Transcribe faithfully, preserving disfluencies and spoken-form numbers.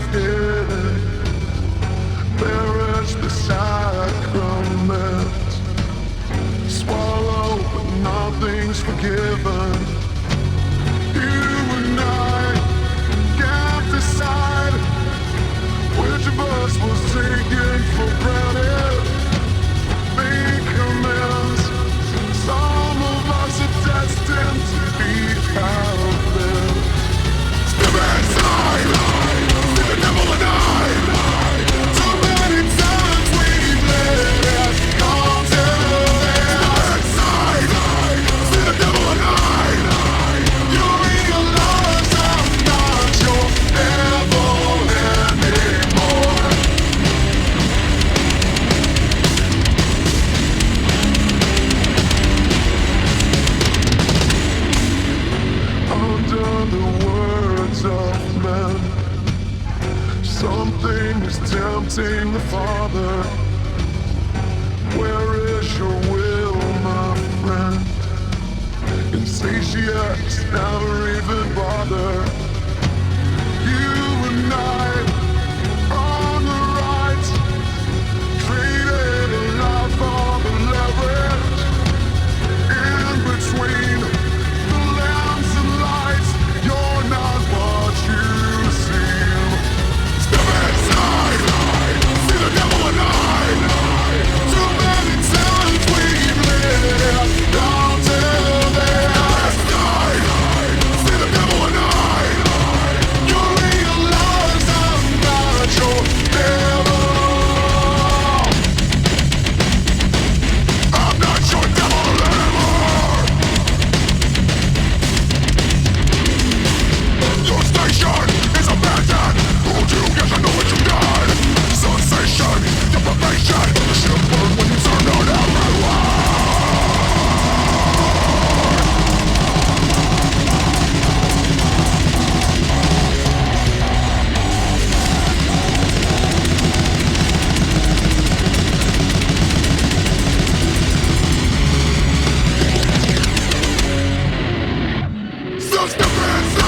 hidden, perish the sacrament. Swallow, but nothing's forgiven. You and I can't decide which of us was taken for granted. Make amends. Some of us are destined to be outlived. Step inside, see the devil and I. Too many times we've let it come to this. Step inside, see the devil and I. You realize I'm not your devil anymore. Under the words of men, something is tempting the Father. Where is your will, my friend? Insatiates never even bother. You and I on the right, traded a life for the leverage. In between the lamps and lights, you're not what you seem. Step inside, see the devil and I. Too many times we've lived down to this. See the devil and I. You realize I'm not your devil. I'm not your devil anymore. Your station is abandoned. Hold you get to know what you've done. Sensation, deprivation. The ship burned when you turned on everyone. So step inside.